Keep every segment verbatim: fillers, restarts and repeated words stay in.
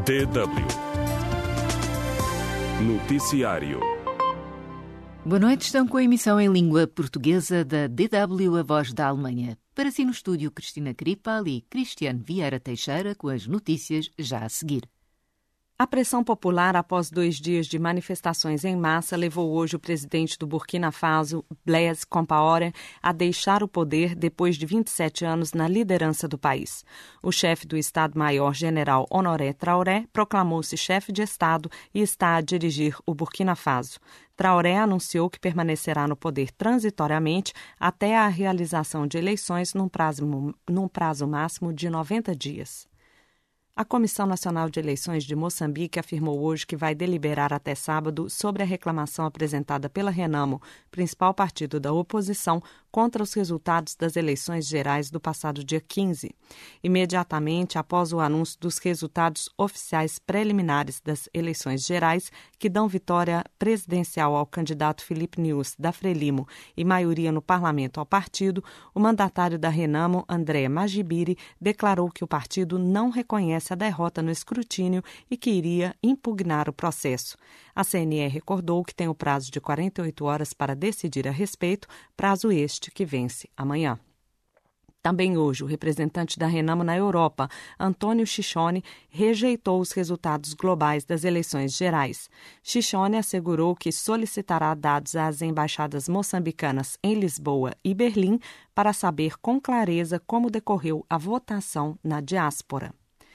D W Noticiário. Boa noite, estão com a emissão em língua portuguesa da D W, a voz da Alemanha. Para si no estúdio, Cristina Kripal e Cristiano Vieira Teixeira com as notícias já a seguir. A pressão popular após dois dias de manifestações em massa levou hoje o presidente do Burkina Faso, Blaise Compaoré, a deixar o poder depois de vinte e sete anos na liderança do país. O chefe do Estado-Maior, general Honoré Traoré, proclamou-se chefe de Estado e está a dirigir o Burkina Faso. Traoré anunciou que permanecerá no poder transitoriamente até a realização de eleições num prazo, num prazo máximo de noventa dias. A Comissão Nacional de Eleições de Moçambique afirmou hoje que vai deliberar até sábado sobre a reclamação apresentada pela Renamo, principal partido da oposição, contra os resultados das eleições gerais do passado dia quinze. Imediatamente após o anúncio dos resultados oficiais preliminares das eleições gerais, que dão vitória presidencial ao candidato Filipe Nyusi da Frelimo e maioria no parlamento ao partido, o mandatário da Renamo, André Magibiri, declarou que o partido não reconhece a derrota no escrutínio e que iria impugnar o processo. A C N E recordou que tem o prazo de quarenta e oito horas para decidir a respeito, prazo este que vence amanhã. Também hoje, o representante da Renamo na Europa, Antônio Chichone, rejeitou os resultados globais das eleições gerais. Chichone assegurou que solicitará dados às embaixadas moçambicanas em Lisboa e Berlim para saber com clareza como decorreu a votação na diáspora.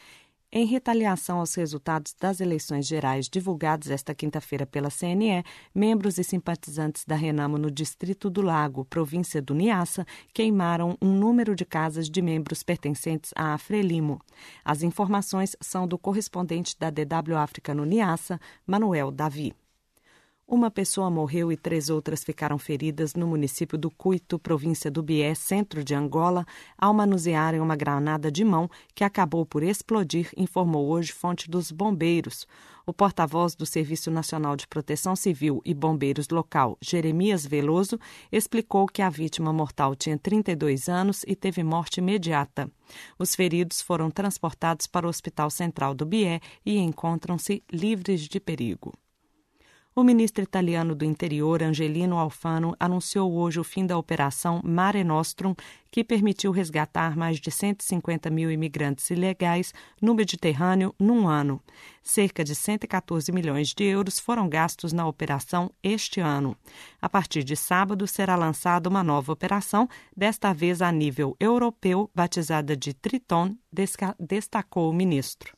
Em retaliação aos resultados das eleições gerais divulgados esta quinta-feira pela C N E, membros e simpatizantes da Renamo no Distrito do Lago, província do Niassa, queimaram um número de casas de membros pertencentes à Frelimo. As informações são do correspondente da D W África no Niassa, Manuel Davi. Uma pessoa morreu e três outras ficaram feridas no município do Cuito, província do Bié, centro de Angola, ao manusearem uma granada de mão que acabou por explodir, informou hoje fonte dos bombeiros. O porta-voz do Serviço Nacional de Proteção Civil e Bombeiros local, Jeremias Veloso, explicou que a vítima mortal tinha trinta e dois anos e teve morte imediata. Os feridos foram transportados para o Hospital Central do Bié e encontram-se livres de perigo. O ministro italiano do Interior, Angelino Alfano, anunciou hoje o fim da Operação Mare Nostrum, que permitiu resgatar mais de cento e cinquenta mil imigrantes ilegais no Mediterrâneo num ano. Cerca de cento e catorze milhões de euros foram gastos na operação este ano. A partir de sábado será lançada uma nova operação, desta vez a nível europeu, batizada de Triton, destacou o ministro.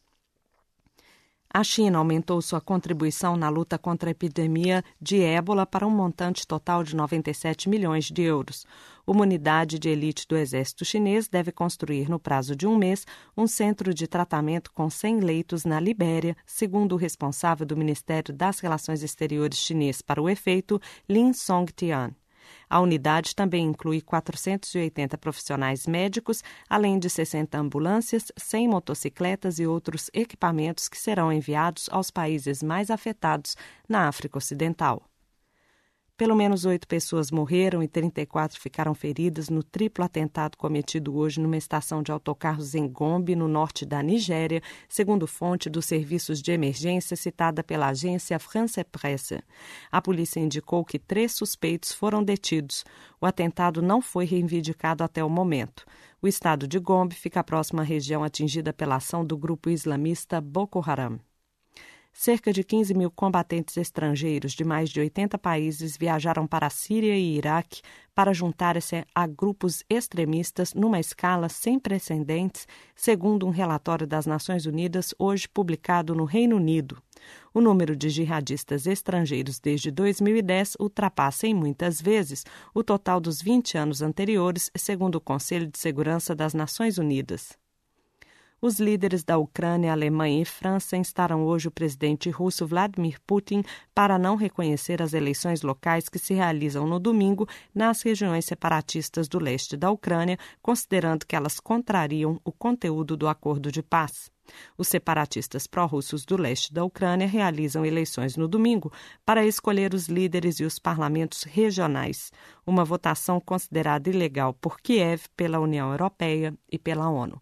A China aumentou sua contribuição na luta contra a epidemia de ébola para um montante total de noventa e sete milhões de euros. Uma unidade de elite do exército chinês deve construir no prazo de um mês um centro de tratamento com cem leitos na Libéria, segundo o responsável do Ministério das Relações Exteriores chinês para o efeito, Lin Songtian. A unidade também inclui quatrocentos e oitenta profissionais médicos, além de sessenta ambulâncias, cem motocicletas e outros equipamentos que serão enviados aos países mais afetados na África Ocidental. Pelo menos oito pessoas morreram e trinta e quatro ficaram feridas no triplo atentado cometido hoje numa estação de autocarros em Gombe, no norte da Nigéria, segundo fonte dos serviços de emergência citada pela agência France Presse. A polícia indicou que três suspeitos foram detidos. O atentado não foi reivindicado até o momento. O estado de Gombe fica próximo à região atingida pela ação do grupo islamista Boko Haram. Cerca de quinze mil combatentes estrangeiros de mais de oitenta países viajaram para a Síria e Iraque para juntar-se a grupos extremistas numa escala sem precedentes, segundo um relatório das Nações Unidas hoje publicado no Reino Unido. O número de jihadistas estrangeiros desde dois mil e dez ultrapassa em muitas vezes o total dos vinte anos anteriores, segundo o Conselho de Segurança das Nações Unidas. Os líderes da Ucrânia, Alemanha e França instaram hoje o presidente russo Vladimir Putin para não reconhecer as eleições locais que se realizam no domingo nas regiões separatistas do leste da Ucrânia, considerando que elas contrariam o conteúdo do acordo de paz. Os separatistas pró-russos do leste da Ucrânia realizam eleições no domingo para escolher os líderes e os parlamentos regionais, uma votação considerada ilegal por Kiev, pela União Europeia e pela ONU.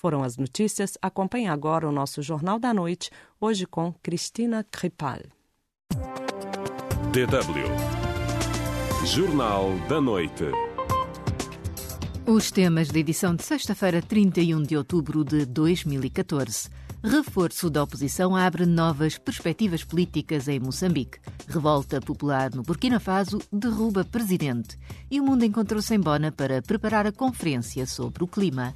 Foram as notícias. Acompanhe agora o nosso Jornal da Noite, hoje com Cristina Kripal. D W Jornal da Noite. Os temas da edição de sexta-feira, trinta e um de outubro de dois mil e catorze. Reforço da oposição abre novas perspectivas políticas em Moçambique. Revolta popular no Burkina Faso derruba presidente. E o mundo encontrou-se em Bona para preparar a conferência sobre o clima.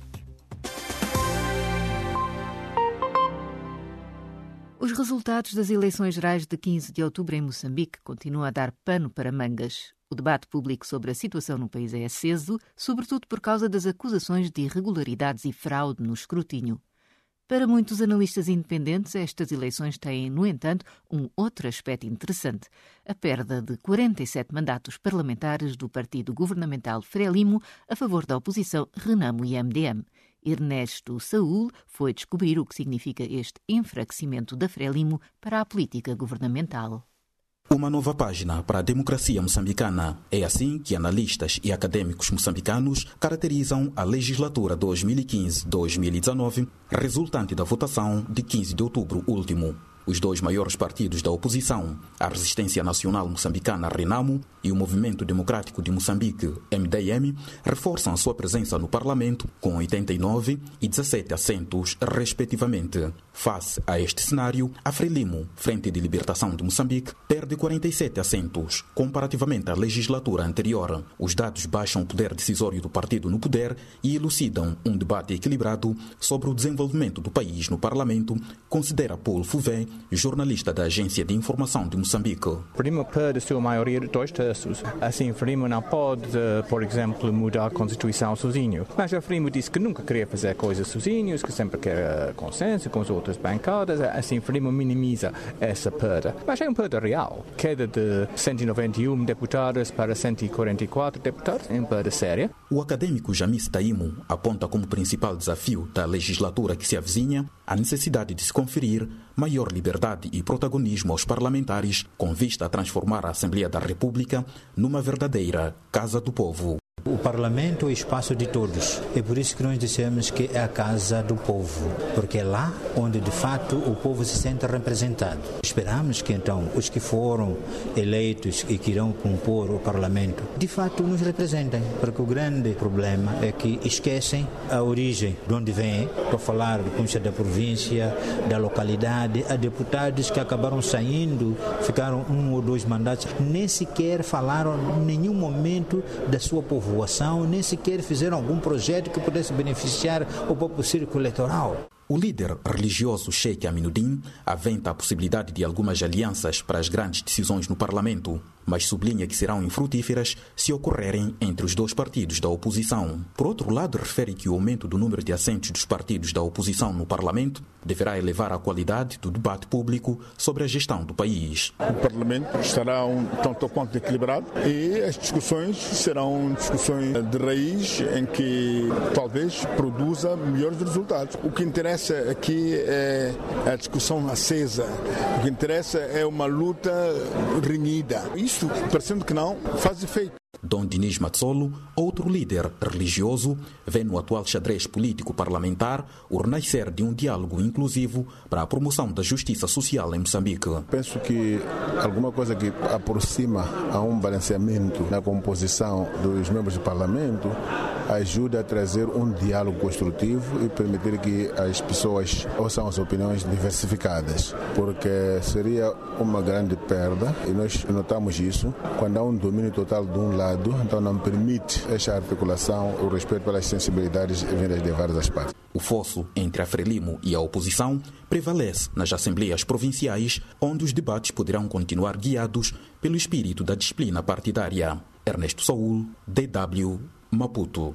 Os resultados das eleições gerais de quinze de outubro em Moçambique continuam a dar pano para mangas. O debate público sobre a situação no país é aceso, sobretudo por causa das acusações de irregularidades e fraude no escrutínio. Para muitos analistas independentes, estas eleições têm, no entanto, um outro aspecto interessante: a perda de quarenta e sete mandatos parlamentares do partido governamental Frelimo a favor da oposição Renamo e M D M. Ernesto Saúl foi descobrir o que significa este enfraquecimento da Frelimo para a política governamental. Uma nova página para a democracia moçambicana. É assim que analistas e acadêmicos moçambicanos caracterizam a legislatura dois mil e quinze a dois mil e dezanove, resultante da votação de quinze de outubro último. Os dois maiores partidos da oposição, a Resistência Nacional Moçambicana Renamo e o Movimento Democrático de Moçambique M D M, reforçam a sua presença no Parlamento com oitenta e nove e dezassete assentos, respectivamente. Face a este cenário, a Frelimo, Frente de Libertação de Moçambique, perde quarenta e sete assentos, comparativamente à legislatura anterior. Os dados baixam o poder decisório do partido no poder e elucidam um debate equilibrado sobre o desenvolvimento do país no Parlamento, considera Paul Fouvet, jornalista da Agência de Informação de Moçambique. Frelimo perde sua maioria de dois terços. Assim, Frelimo não pode, por exemplo, mudar a Constituição sozinho. Mas a Frelimo disse que nunca queria fazer coisas sozinhos, que sempre quer consenso com as outras bancadas. Assim, Frelimo minimiza essa perda. Mas é uma perda real. Queda de cento e noventa e um deputados para cento e quarenta e quatro deputados é uma perda séria. O acadêmico Jamis Taimo aponta como principal desafio da legislatura que se avizinha a necessidade de se conferir maior liberdade e protagonismo aos parlamentares, com vista a transformar a Assembleia da República numa verdadeira Casa do Povo. O Parlamento é o espaço de todos. É por isso que nós dissemos que é a Casa do Povo, porque é lá onde, de fato, o povo se sente representado. Esperamos que, então, os que foram eleitos e que irão compor o Parlamento, de fato, nos representem, porque o grande problema é que esquecem a origem de onde vêm. Estou a falar do Conselho da Província, da localidade, há deputados que acabaram saindo, ficaram um ou dois mandatos, nem sequer falaram em nenhum momento da sua povoação, nem sequer fizeram algum projeto que pudesse beneficiar o próprio círculo eleitoral. O líder religioso Sheikh Aminuddin aventa a possibilidade de algumas alianças para as grandes decisões no Parlamento, mas sublinha que serão infrutíferas se ocorrerem entre os dois partidos da oposição. Por outro lado, refere que o aumento do número de assentos dos partidos da oposição no Parlamento deverá elevar a qualidade do debate público sobre a gestão do país. O Parlamento estará um tanto quanto equilibrado e as discussões serão discussões de raiz em que talvez produza melhores resultados. O que interessa aqui é a discussão acesa. O que interessa é uma luta renhida. Isso, parecendo que não, faz efeito. Dom Dinis Matsolo, outro líder religioso, vê no atual xadrez político-parlamentar o renascer de um diálogo inclusivo para a promoção da justiça social em Moçambique. Penso que alguma coisa que aproxima a um balanceamento na composição dos membros do Parlamento ajuda a trazer um diálogo construtivo e permitir que as pessoas ouçam as opiniões diversificadas, porque seria uma grande perda, e nós notamos isso, quando há um domínio total de um lado, então não permite esta articulação, o respeito pelas sensibilidades vindas de várias partes. O fosso entre a Frelimo e a oposição prevalece nas assembleias provinciais, onde os debates poderão continuar guiados pelo espírito da disciplina partidária. Ernesto Saúl, D W, Maputo.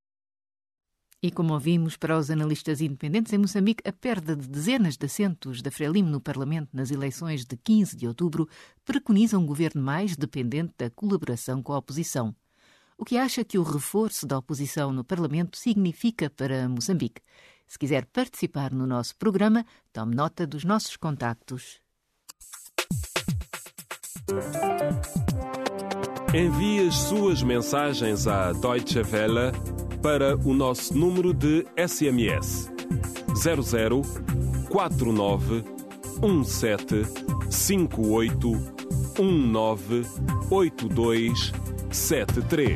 E como ouvimos, para os analistas independentes em Moçambique, a perda de dezenas de assentos da Frelimo no Parlamento nas eleições de quinze de outubro preconiza um governo mais dependente da colaboração com a oposição. O que acha que o reforço da oposição no Parlamento significa para Moçambique? Se quiser participar no nosso programa, tome nota dos nossos contactos. Envie as suas mensagens à Deutsche Welle para o nosso número de S M S zero zero quatro nove um sete cinco oito um nove oito dois sete três.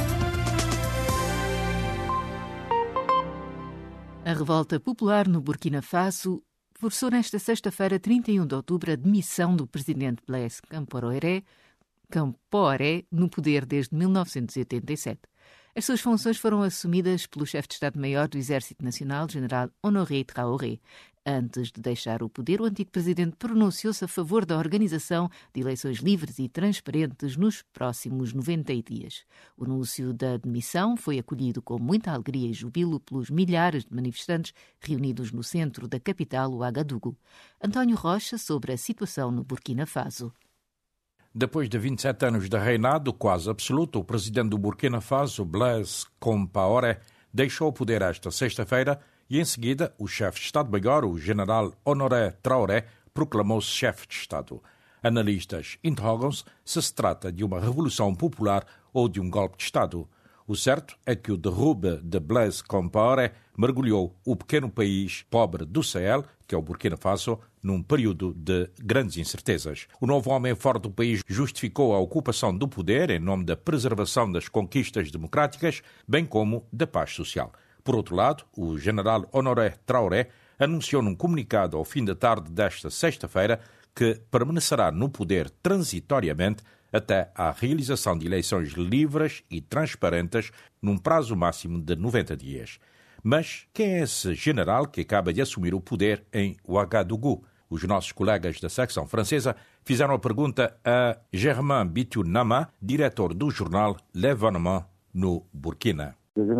A revolta popular no Burkina Faso forçou nesta sexta-feira, trinta e um de outubro, a demissão do presidente Blaise Compaoré, Compaoré no poder desde mil novecentos e oitenta e sete. As suas funções foram assumidas pelo chefe de Estado-Maior do Exército Nacional, general Honoré Traoré. Antes de deixar o poder, o antigo presidente pronunciou-se a favor da organização de eleições livres e transparentes nos próximos noventa dias. O anúncio da demissão foi acolhido com muita alegria e jubilo pelos milhares de manifestantes reunidos no centro da capital, Ouagadougou. António Rocha, sobre a situação no Burkina Faso. Depois de vinte e sete anos de reinado quase absoluto, o presidente do Burkina Faso, Blaise Compaoré, deixou o poder esta sexta-feira e, em seguida, o chefe de Estado-Maior, o general Honoré Traoré, proclamou-se chefe de Estado. Analistas interrogam-se se se trata de uma revolução popular ou de um golpe de Estado. O certo é que o derrube de Blaise Compaoré mergulhou o pequeno país pobre do Sahel, que é o Burkina Faso, num período de grandes incertezas. O novo homem forte do país justificou a ocupação do poder em nome da preservação das conquistas democráticas, bem como da paz social. Por outro lado, o general Honoré Traoré anunciou num comunicado ao fim da tarde desta sexta-feira que permanecerá no poder transitoriamente até à realização de eleições livres e transparentes num prazo máximo de noventa dias. Mas quem é esse general que acaba de assumir o poder em Ouagadougou? Os nossos colegas da secção francesa fizeram a pergunta a Germain Bitou-Nama, diretor do jornal L'Événement no Burkina.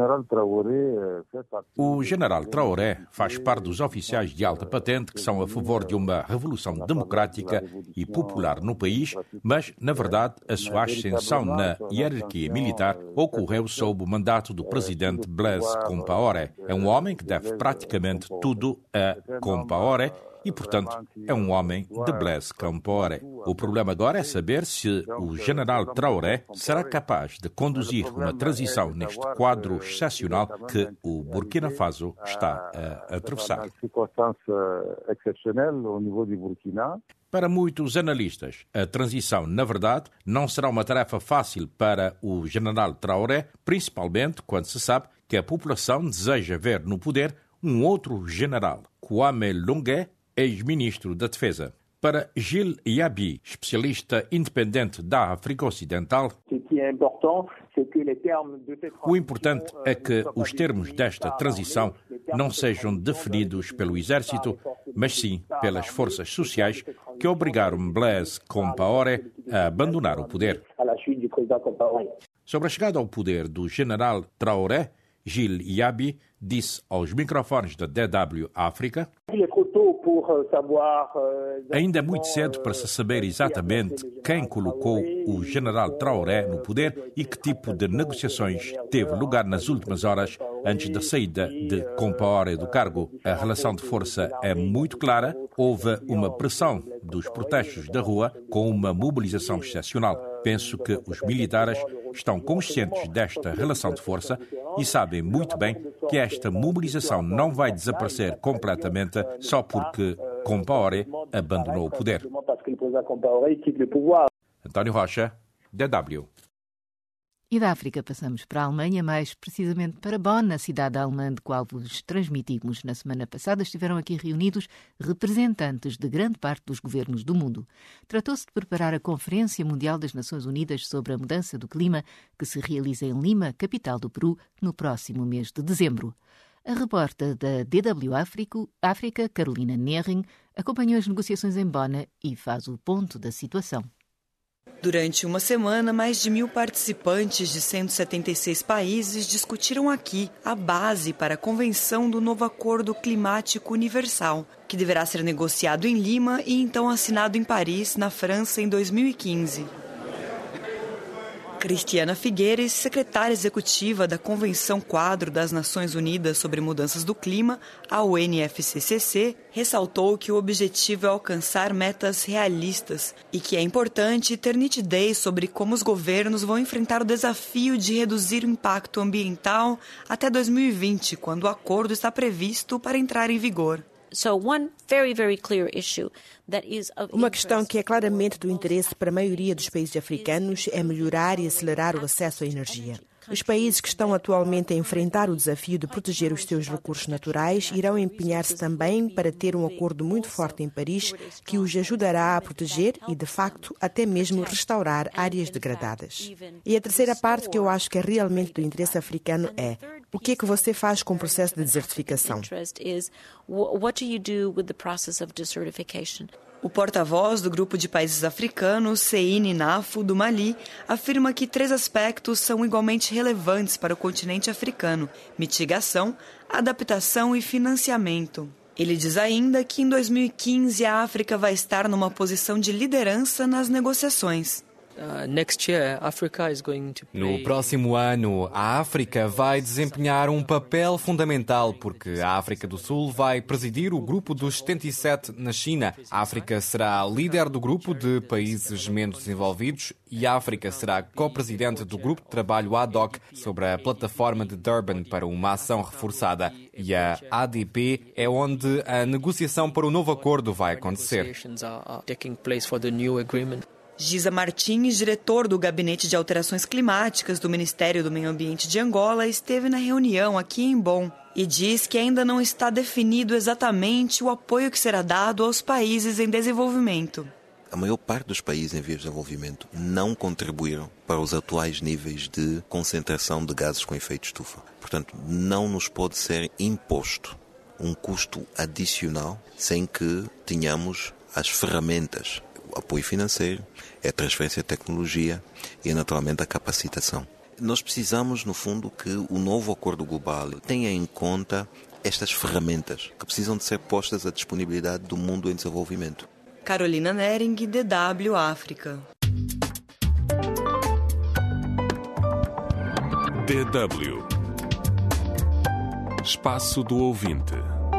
O general Traoré faz parte dos oficiais de alta patente que são a favor de uma revolução democrática e popular no país, mas, na verdade, a sua ascensão na hierarquia militar ocorreu sob o mandato do presidente Blaise Compaoré. É um homem que deve praticamente tudo a Compaoré e, portanto, é um homem de Blaise Compaoré. O problema agora é saber se o general Traoré será capaz de conduzir uma transição neste quadro excepcional que o Burkina Faso está a atravessar. Para muitos analistas, a transição, na verdade, não será uma tarefa fácil para o general Traoré, principalmente quando se sabe que a população deseja ver no poder um outro general, Kwame Longué, ex-ministro da Defesa. Para Gilles Yabi, especialista independente da África Ocidental, o importante é que os termos desta transição não sejam definidos pelo exército, mas sim pelas forças sociais que obrigaram Blaise Compaoré a abandonar o poder. Sobre a chegada ao poder do general Traoré, Gilles Yabi disse aos microfones da D W África: ainda é muito cedo para se saber exatamente quem colocou o general Traoré no poder e que tipo de negociações teve lugar nas últimas horas antes da saída de Compaoré do cargo. A relação de força é muito clara. Houve uma pressão dos protestos da rua com uma mobilização excepcional. Penso que os militares estão conscientes desta relação de força e sabem muito bem que esta mobilização não vai desaparecer completamente só porque Compaoré abandonou o poder. António Rocha, D W. E da África passamos para a Alemanha, mais precisamente para Bonn, na cidade alemã de qual vos transmitimos na semana passada. Estiveram aqui reunidos representantes de grande parte dos governos do mundo. Tratou-se de preparar a Conferência Mundial das Nações Unidas sobre a Mudança do Clima, que se realiza em Lima, capital do Peru, no próximo mês de dezembro. A repórter da D W África, Carolina Nehring, acompanhou as negociações em Bonn e faz o ponto da situação. Durante uma semana, mais de mil participantes de cento e setenta e seis países discutiram aqui a base para a Convenção do Novo Acordo Climático Universal, que deverá ser negociado em Lima e então assinado em Paris, na França, em dois mil e quinze. Cristiana Figueires, secretária executiva da Convenção Quadro das Nações Unidas sobre Mudanças do Clima, a U N F C C C, ressaltou que o objetivo é alcançar metas realistas e que é importante ter nitidez sobre como os governos vão enfrentar o desafio de reduzir o impacto ambiental até dois mil e vinte, quando o acordo está previsto para entrar em vigor. Uma questão que é claramente do interesse para a maioria dos países africanos é melhorar e acelerar o acesso à energia. Os países que estão atualmente a enfrentar o desafio de proteger os seus recursos naturais irão empenhar-se também para ter um acordo muito forte em Paris que os ajudará a proteger e, de facto, até mesmo restaurar áreas degradadas. E a terceira parte que eu acho que é realmente do interesse africano é: o que é que você faz com o processo de desertificação? O porta-voz do Grupo de Países Africanos, Seine Nafo, do Mali, afirma que três aspectos são igualmente relevantes para o continente africano: mitigação, adaptação e financiamento. Ele diz ainda que em dois mil e quinze a África vai estar numa posição de liderança nas negociações. No próximo ano, a África vai desempenhar um papel fundamental porque a África do Sul vai presidir o grupo dos setenta e sete na China. A África será líder do grupo de países menos desenvolvidos e a África será co-presidente do grupo de trabalho ad hoc sobre a plataforma de Durban para uma ação reforçada. E a A D P é onde a negociação para o novo acordo vai acontecer. Giza Martins, diretor do Gabinete de Alterações Climáticas do Ministério do Meio Ambiente de Angola, esteve na reunião aqui em Bonn e diz que ainda não está definido exatamente o apoio que será dado aos países em desenvolvimento. A maior parte dos países em vias de desenvolvimento não contribuíram para os atuais níveis de concentração de gases com efeito estufa. Portanto, não nos pode ser imposto um custo adicional sem que tenhamos as ferramentas. O apoio financeiro, é a transferência de tecnologia e, naturalmente, a capacitação. Nós precisamos, no fundo, que o novo acordo global tenha em conta estas ferramentas que precisam de ser postas à disponibilidade do mundo em desenvolvimento. Carolina Nering, D W África. D W Espaço do Ouvinte.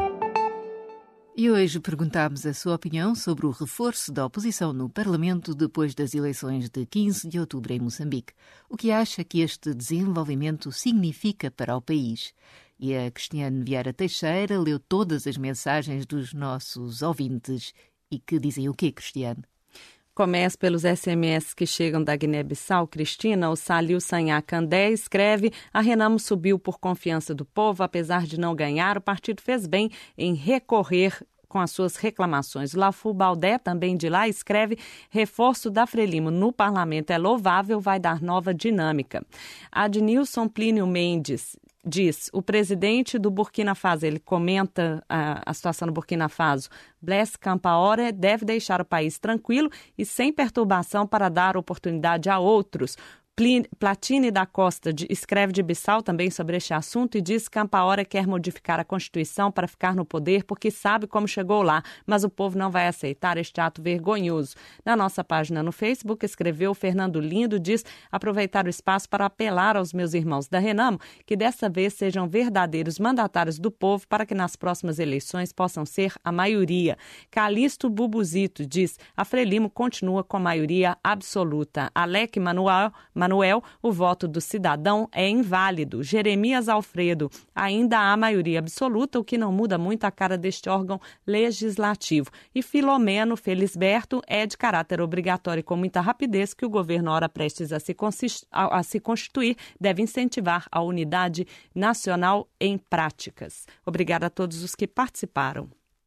E hoje perguntámos a sua opinião sobre o reforço da oposição no Parlamento depois das eleições de quinze de outubro em Moçambique. O que acha que este desenvolvimento significa para o país? E a Cristiane Vieira Teixeira leu todas as mensagens dos nossos ouvintes. E que dizem o quê, Cristiane? Começo pelos S M S que chegam da Guiné-Bissau. Cristina, o Salil Sanhá Candé escreve: a Renamo subiu por confiança do povo, apesar de não ganhar, o partido fez bem em recorrer com as suas reclamações. Lafu Baldé, também de lá, escreve: reforço da Frelimo no parlamento é louvável, vai dar nova dinâmica. Adnilson Plínio Mendes diz: o presidente do Burkina Faso, ele comenta a, a situação no Burkina Faso, Blaise Compaoré deve deixar o país tranquilo e sem perturbação para dar oportunidade a outros. Platini da Costa de, escreve de Bissau também sobre este assunto e diz que Compaoré quer modificar a Constituição para ficar no poder porque sabe como chegou lá, mas o povo não vai aceitar este ato vergonhoso. Na nossa página no Facebook escreveu Fernando Lindo, diz: aproveitar o espaço para apelar aos meus irmãos da Renamo que dessa vez sejam verdadeiros mandatários do povo para que nas próximas eleições possam ser a maioria. Calixto Bubuzito diz: a Frelimo continua com maioria absoluta. Alec Manuel Manuel, o voto do cidadão é inválido. Jeremias Alfredo, ainda há maioria absoluta, o que não muda muito a cara deste órgão legislativo. E Filomeno Felisberto, é de caráter obrigatório e com muita rapidez que o governo, ora prestes a se, a, a se constituir, deve incentivar a unidade nacional em práticas. Obrigada a todos os que participaram.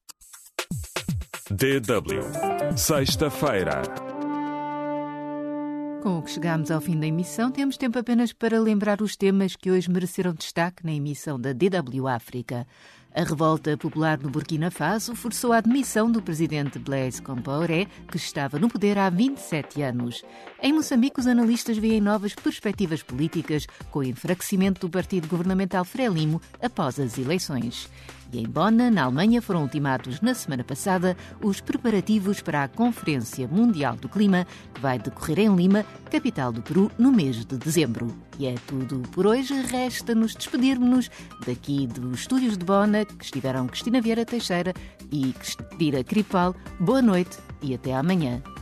D W, sexta-feira. Com o que chegamos ao fim da emissão, temos tempo apenas para lembrar os temas que hoje mereceram destaque na emissão da D W África. A revolta popular no Burkina Faso forçou a admissão do presidente Blaise Compaoré, que estava no poder há vinte e sete anos. Em Moçambique, os analistas veem novas perspectivas políticas com o enfraquecimento do partido governamental Frelimo após as eleições. E em Bonn, na Alemanha, foram ultimados na semana passada os preparativos para a Conferência Mundial do Clima, que vai decorrer em Lima, capital do Peru, no mês de dezembro. E é tudo por hoje. Resta-nos despedir-nos daqui dos estúdios de Bonn, que estiveram Cristina Vieira Teixeira e Cristina Cripal. Boa noite e até amanhã.